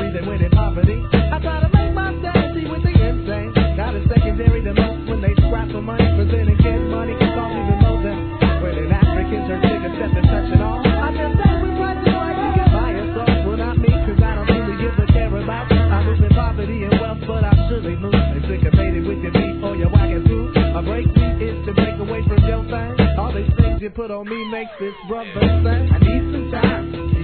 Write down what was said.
breathing within poverty. I try to make my sanity with the insane. Not as secondary to most when they scrap for money, presenting kid money, cause even know them. When an African turns nigga step and touch it all. I just say we right the right to get by yourself. Well, not me, cause I don't really give a care about. I live in poverty and wealth, but I surely move. Anticipated with your beat or your wagon too. A break beat is to break away from your thing. All these things you put on me makes this brother sing. I need some time.